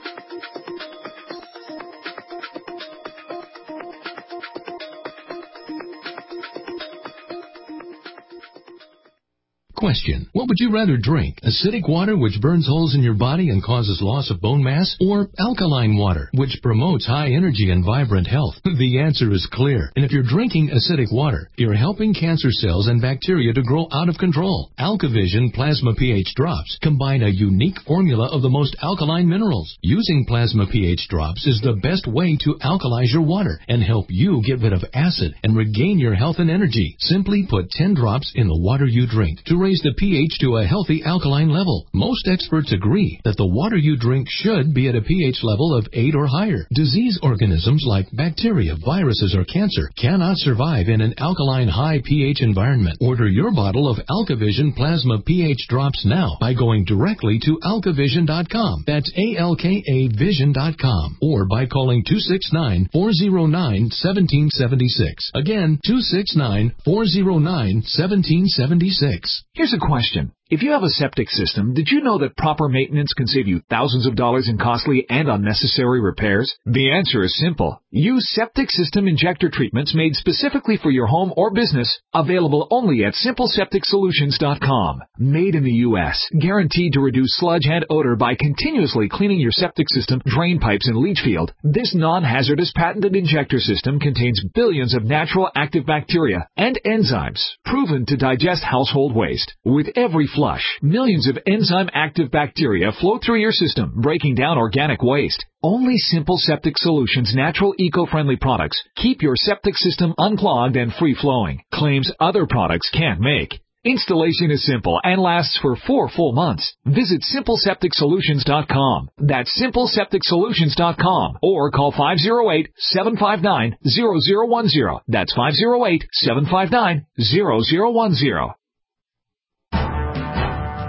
Question. What would you rather drink? Acidic water which burns holes in your body and causes loss of bone mass? Or alkaline water which promotes high energy and vibrant health? The answer is clear. And if you're drinking acidic water, you're helping cancer cells and bacteria to grow out of control. AlkaVision Plasma pH Drops combine a unique formula of the most alkaline minerals. Using Plasma pH Drops is the best way to alkalize your water and help you get rid of acid and regain your health and energy. Simply put ten drops in the water you drink to raise the pH to a healthy alkaline level. Most experts agree that the water you drink should be at a pH level of eight or higher. Disease organisms like bacteria, viruses, or cancer cannot survive in an alkaline high pH environment. Order your bottle of AlkaVision Plasma pH Drops now by going directly to alka vision dot com. That's A L K A vision dot com. Or by calling two six nine, four zero nine, one seven seven six. Again, two six nine, four zero nine, one seven seven six. Here's a question. If you have a septic system, did you know that proper maintenance can save you thousands of dollars in costly and unnecessary repairs? The answer is simple. Use septic system injector treatments made specifically for your home or business, available only at simple septic solutions dot com. Made in the U S, guaranteed to reduce sludge and odor by continuously cleaning your septic system, drain pipes, and leach field. This non-hazardous patented injector system contains billions of natural active bacteria and enzymes proven to digest household waste. With every flush, millions of enzyme-active bacteria flow through your system, breaking down organic waste. Only Simple Septic Solutions natural eco-friendly products keep your septic system unclogged and free-flowing, claims other products can't make. Installation is simple and lasts for four full months. Visit simple septic solutions dot com. That's simple septic solutions dot com. Or call five oh eight, seven five nine, zero zero one zero. That's five oh eight, seven five nine, zero zero one zero.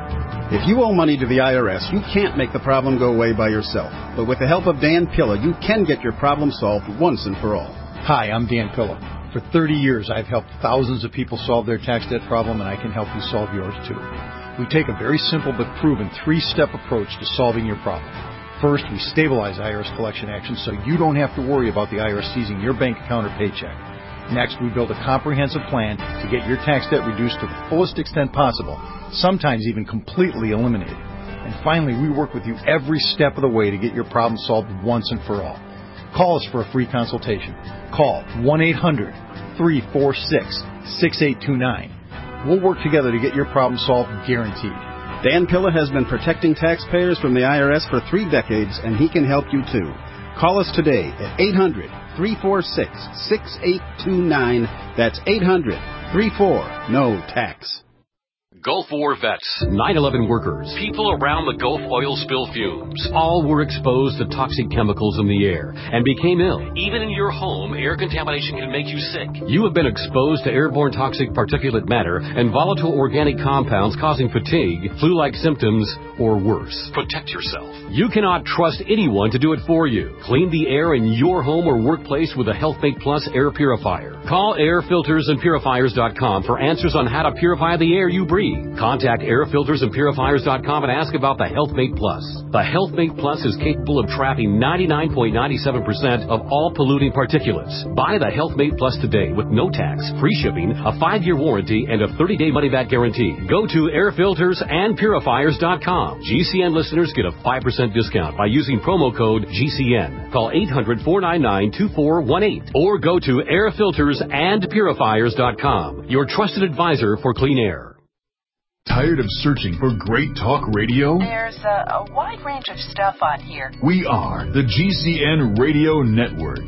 If you owe money to the I R S, you can't make the problem go away by yourself. But with the help of Dan Pilla, you can get your problem solved once and for all. Hi, I'm Dan Pilla. For thirty years, I've helped thousands of people solve their tax debt problem, and I can help you solve yours too. We take a very simple but proven three-step approach to solving your problem. First, we stabilize I R S collection actions so you don't have to worry about the I R S seizing your bank account or paycheck. Next, we build a comprehensive plan to get your tax debt reduced to the fullest extent possible, sometimes even completely eliminated. And finally, we work with you every step of the way to get your problem solved once and for all. Call us for a free consultation. Call one eight hundred, three four six, six eight two nine. We'll work together to get your problem solved, guaranteed. Dan Pilla has been protecting taxpayers from the I R S for three decades, and he can help you too. Call us today at eight hundred, three four six, six eight two nine. That's eight hundred, three four, N O tax. Gulf War vets, nine eleven workers, people around the Gulf oil spill fumes, all were exposed to toxic chemicals in the air and became ill. Even in your home, air contamination can make you sick. You have been exposed to airborne toxic particulate matter and volatile organic compounds causing fatigue, flu-like symptoms, or worse. Protect yourself. You cannot trust anyone to do it for you. Clean the air in your home or workplace with a HealthMate Plus air purifier. Call air filters and purifiers dot com for answers on how to purify the air you breathe. Contact air filters and purifiers dot com and ask about the HealthMate Plus. The HealthMate Plus is capable of trapping ninety-nine point nine seven percent of all polluting particulates. Buy the HealthMate Plus today with no tax, free shipping, a five-year warranty, and a thirty-day money-back guarantee. Go to air filters and purifiers dot com. G C N listeners get a five percent discount by using promo code G C N. Call eight hundred, four nine nine, two four one eight or go to air filters and purifiers dot com. Your trusted advisor for clean air. Tired of searching for great talk radio? There's a, a wide range of stuff on here. We are the G C N Radio Network.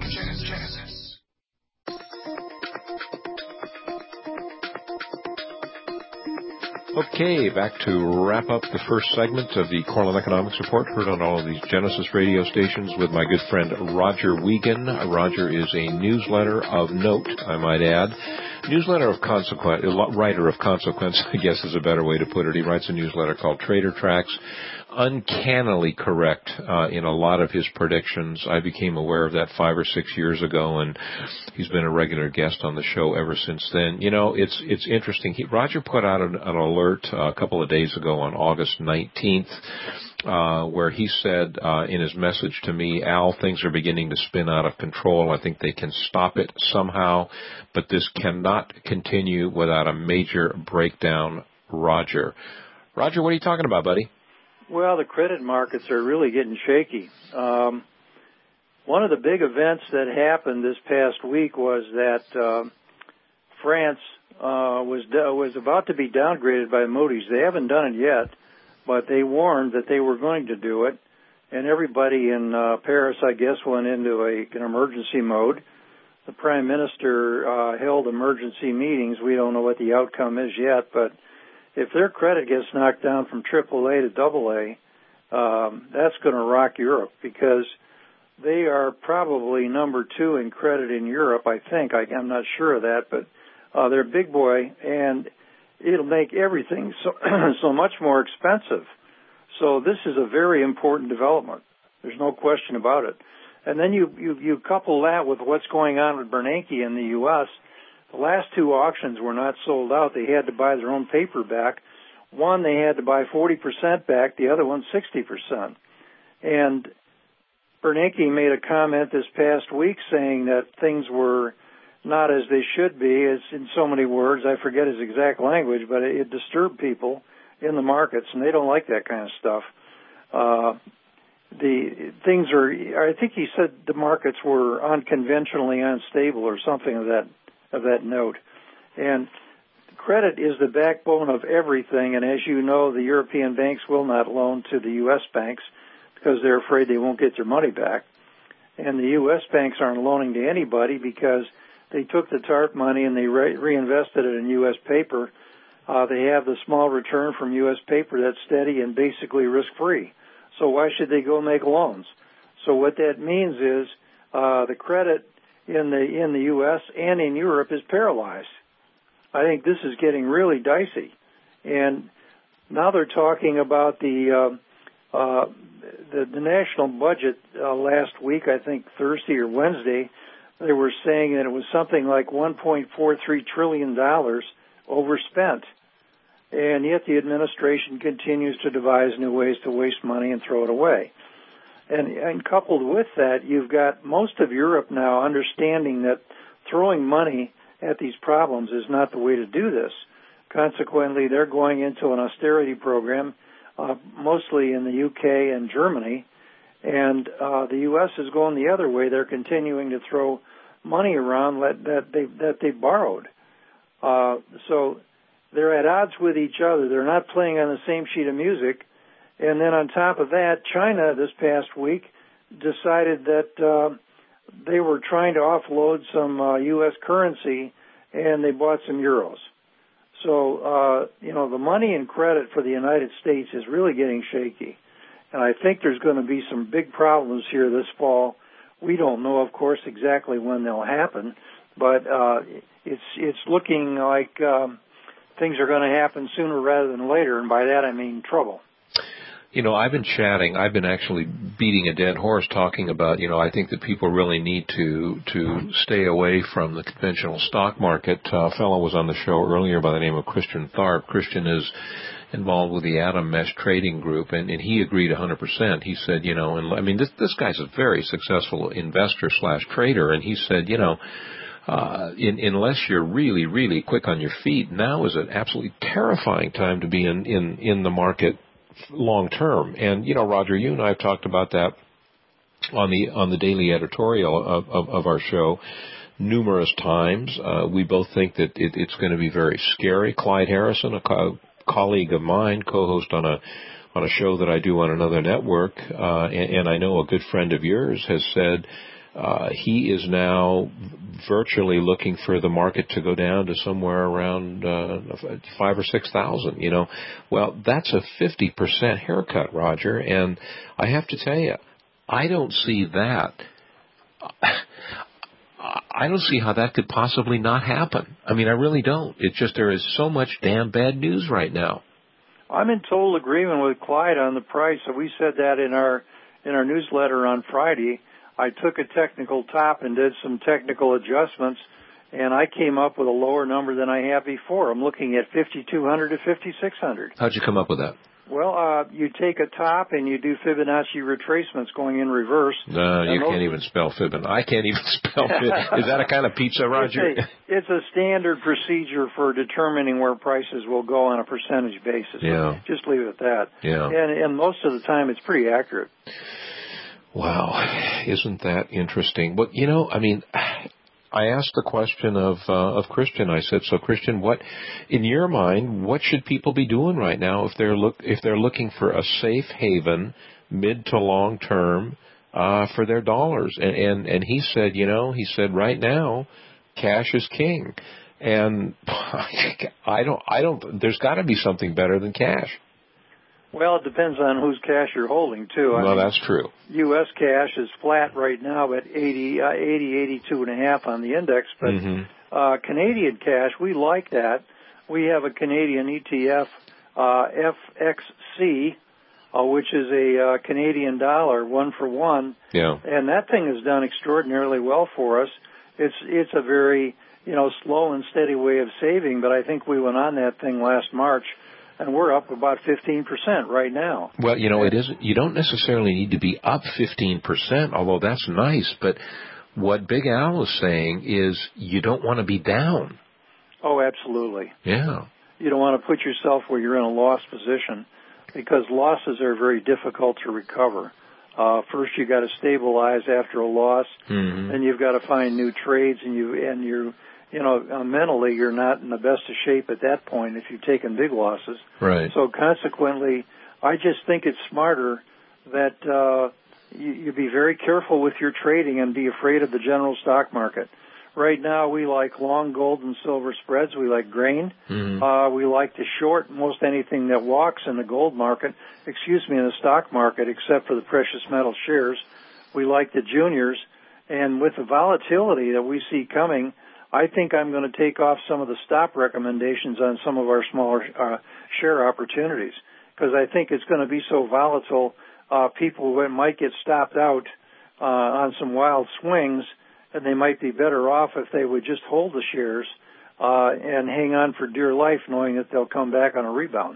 Okay, back to wrap up the first segment of the Cornell Economics Report, heard on all of these Genesis radio stations with my good friend Roger Wiegand. Roger is a newsletter of note, I might add. Newsletter of consequence, writer of consequence, I guess is a better way to put it. He writes a newsletter called Trader Tracks. Uncannily correct uh, in a lot of his predictions. I became aware of that five or six years ago, and he's been a regular guest on the show ever since then. You know, it's it's interesting. He, Roger put out an, an alert uh, a couple of days ago on August nineteenth, uh, where he said uh, in his message to me, Al, things are beginning to spin out of control. I think they can stop it somehow, but this cannot continue without a major breakdown. Roger. Roger, what are you talking about, buddy? Well, the credit markets are really getting shaky. Um, one of the big events that happened this past week was that uh, France uh, was was about to be downgraded by Moody's. They haven't done it yet, but they warned that they were going to do it, and everybody in uh, Paris, I guess, went into a, an emergency mode. The Prime Minister uh, held emergency meetings. We don't know what the outcome is yet, but if their credit gets knocked down from triple A to double A, um, that's going to rock Europe because they are probably number two in credit in Europe, I think. I, I'm not sure of that, but uh, they're a big boy, and it'll make everything so, so much more expensive. So this is a very important development. There's no question about it. And then you, you, you couple that with what's going on with Bernanke in the U S. The last two auctions were not sold out. They had to buy their own paper back. One, they had to buy forty percent back. The other one, sixty percent. And Bernanke made a comment this past week saying that things were not as they should be, as in so many words. I forget his exact language, but it, it disturbed people in the markets, and they don't like that kind of stuff. Uh, the things are, I think he said the markets were unconventionally unstable or something of that of that note. And credit is the backbone of everything, and as you know, the European banks will not loan to the U S banks because they're afraid they won't get their money back. And the U S banks aren't loaning to anybody because they took the TARP money and they re- reinvested it in U S paper. Uh, they have the small return from U S paper that's steady and basically risk-free. So why should they go make loans? So what that means is uh, the credit in the in the U S and in Europe is paralyzed. I think this is getting really dicey. And now they're talking about the uh, uh, the, the national budget uh, last week, I think Thursday or Wednesday. They were saying that it was something like one point four three trillion dollars overspent. And yet the administration continues to devise new ways to waste money and throw it away. And, and coupled with that, you've got most of Europe now understanding that throwing money at these problems is not the way to do this. Consequently, they're going into an austerity program, uh, mostly in the U K and Germany. And uh, the U S is going the other way. They're continuing to throw money around that, that they that they borrowed. Uh, so they're at odds with each other. They're not playing on the same sheet of music. And then on top of that, China this past week decided that uh, they were trying to offload some uh, U S currency, and they bought some euros. So, uh, you know, the money and credit for the United States is really getting shaky. And I think there's going to be some big problems here this fall. We don't know, of course, exactly when they'll happen, but uh, it's it's looking like um, things are going to happen sooner rather than later, and by that I mean trouble. You know, I've been chatting, I've been actually beating a dead horse talking about, you know, I think that people really need to to stay away from the conventional stock market. Uh, a fellow was on the show earlier by the name of Christian Tharp. Christian is involved with the Atom Mesh Trading Group, and, and he agreed one hundred percent. He said, you know, and I mean, this this guy's a very successful investor slash trader, and he said, you know, uh, in, unless you're really, really quick on your feet, now is an absolutely terrifying time to be in, in, in the market long term. And, you know, Roger, you and I have talked about that on the on the daily editorial of, of, of our show numerous times. Uh, we both think that it, it's going to be very scary. Clyde Harrison, a co- colleague of mine, co-host on a on a show that I do on another network, uh, and, and I know a good friend of yours has said uh, he is now virtually looking for the market to go down to somewhere around uh, five or six thousand. You know, well, that's a fifty percent haircut, Roger, and I have to tell you, I don't see that. I don't see how that could possibly not happen. I mean, I really don't. It's just there is so much damn bad news right now. I'm in total agreement with Clyde on the price. We said that in our in our newsletter on Friday. I took a technical top and did some technical adjustments, and I came up with a lower number than I have before. I'm looking at fifty-two hundred to fifty-six hundred. How'd you come up with that? Well, uh, you take a top and you do Fibonacci retracements going in reverse. No, you can't even spell Fibonacci. I can't even spell Fibonacci. Is that a kind of pizza, Roger? It's a, it's a standard procedure for determining where prices will go on a percentage basis. Yeah. Just leave it at that. Yeah. And, and most of the time it's pretty accurate. Wow. Isn't that interesting? But, you know, I mean, I asked the question of uh, of Christian. I said, so Christian, what, in your mind, what should people be doing right now if they're look if they're looking for a safe haven, mid to long term, uh, for their dollars? And, and and he said, you know, he said right now, cash is king, and I don't I don't. There's got to be something better than cash. Well, it depends on whose cash you're holding, too. I well, mean, that's true. U S cash is flat right now at eighty, uh, eighty, eighty-two and a half on the index, but mm-hmm. uh, Canadian cash, we like that. We have a Canadian E T F, uh, F X C, uh, which is a uh, Canadian dollar, one for one. Yeah. And that thing has done extraordinarily well for us. It's it's a very, you know, slow and steady way of saving, but I think we went on that thing last March. And we're up about fifteen percent right now. Well, you know, it isn't. You don't necessarily need to be up fifteen percent, although that's nice. But what Big Al is saying is you don't want to be down. Oh, absolutely. Yeah. You don't want to put yourself where you're in a loss position because losses are very difficult to recover. Uh, first, you got to stabilize after a loss. Mm-hmm. Then you've got to find new trades, and you and you. You know, uh, mentally, you're not in the best of shape at that point if you've taken big losses. Right. So consequently, I just think it's smarter that uh, you, you be very careful with your trading and be afraid of the general stock market. Right now, we like long gold and silver spreads. We like grain. Mm-hmm. Uh, we like to short most anything that walks in the gold market, excuse me, in the stock market, except for the precious metal shares. We like the juniors. And with the volatility that we see coming, I think I'm going to take off some of the stop recommendations on some of our smaller uh, share opportunities because I think it's going to be so volatile. Uh, people might get stopped out uh, on some wild swings, and they might be better off if they would just hold the shares uh, and hang on for dear life, knowing that they'll come back on a rebound.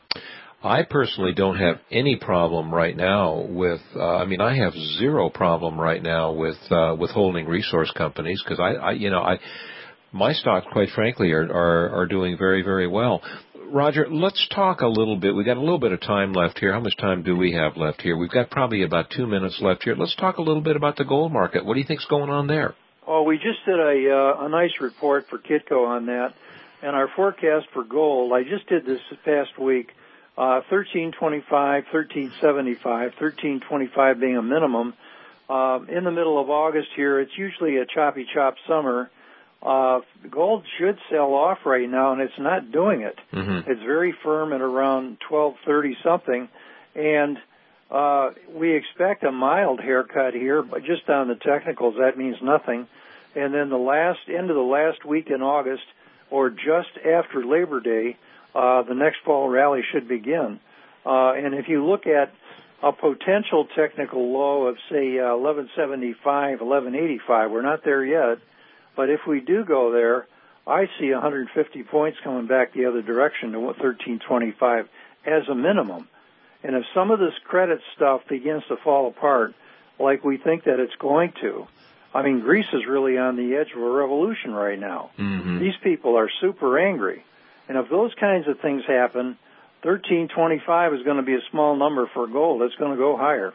I personally don't have any problem right now with, uh, I mean, I have zero problem right now with, uh, with holding resource companies because I, I, you know, I, my stocks, quite frankly, are, are, are doing very, very well. Roger, let's talk a little bit. We've got a little bit of time left here. How much time do we have left here? We've got probably about two minutes left here. Let's talk a little bit about the gold market. What do you think's going on there? Oh, we just did a, uh, a nice report for Kitco on that. And our forecast for gold, I just did this past week. Uh, thirteen twenty-five, thirteen seventy-five, thirteen twenty-five being a minimum. Uh, in the middle of August here, it's usually a choppy chop summer. Uh, gold should sell off right now, and it's not doing it. Mm-hmm. It's very firm at around twelve thirty something, and uh, we expect a mild haircut here, but just on the technicals, that means nothing. And then the last end of the last week in August, or just after Labor Day, Uh, the next fall rally should begin. Uh, and if you look at a potential technical low of, say, uh, eleven seventy-five, eleven eighty-five, we're not there yet, but if we do go there, I see one hundred fifty points coming back the other direction to thirteen twenty-five as a minimum. And if some of this credit stuff begins to fall apart, like we think that it's going to, I mean, Greece is really on the edge of a revolution right now. Mm-hmm. These people are super angry. And if those kinds of things happen, thirteen twenty-five is going to be a small number for gold. It's going to go higher.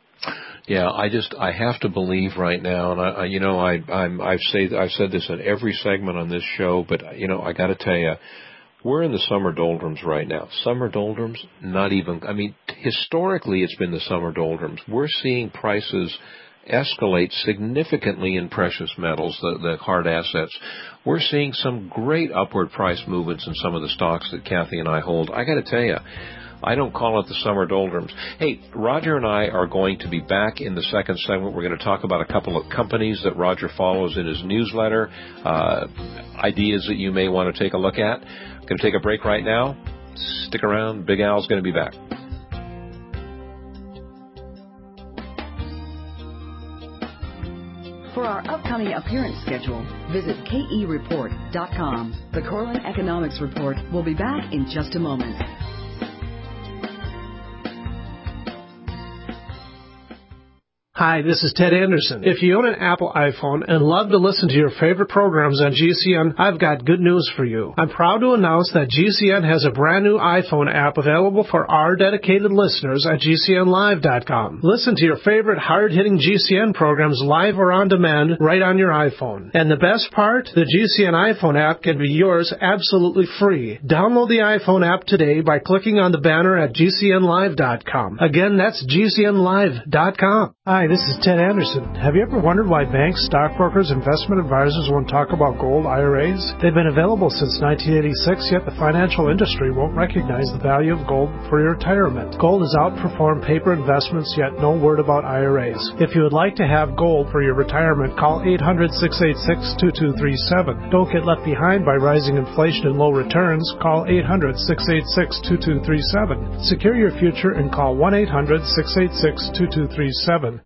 Yeah, I just I have to believe right now, and I, I you know I I'm I've said I've said this in every segment on this show, but you know I got to tell you, we're in the summer doldrums right now. Summer doldrums, not even. I mean, historically, it's been the summer doldrums. We're seeing prices escalate significantly in precious metals, the, the hard assets. We're seeing some great upward price movements in some of the stocks that Kathy and I hold. I got to tell you, I don't call it the summer doldrums. Hey, Roger and I are going to be back in the second segment. We're going to talk about a couple of companies that Roger follows in his newsletter, uh, ideas that you may want to take a look at. Going to take a break right now. Stick around. Big Al's going to be back. For our upcoming appearance schedule, visit K E report dot com. The Corlin Economics Report will be back in just a moment. Hi, this is Ted Anderson. If you own an Apple iPhone and love to listen to your favorite programs on G C N, I've got good news for you. I'm proud to announce that G C N has a brand new iPhone app available for our dedicated listeners at G C N live dot com. Listen to your favorite hard-hitting G C N programs live or on demand right on your iPhone. And the best part? The G C N iPhone app can be yours absolutely free. Download the iPhone app today by clicking on the banner at G C N live dot com. Again, that's G C N live dot com. Hi, this is Ted Anderson. Have you ever wondered why banks, stockbrokers, investment advisors won't talk about gold I R As? They've been available since nineteen eighty-six, yet the financial industry won't recognize the value of gold for your retirement. Gold has outperformed paper investments, yet no word about I R As. If you would like to have gold for your retirement, call eight hundred, six eight six, two two three seven. Don't get left behind by rising inflation and low returns. Call eight hundred, six eight six, two two three seven. Secure your future and call one eight hundred, six eight six, two two three seven.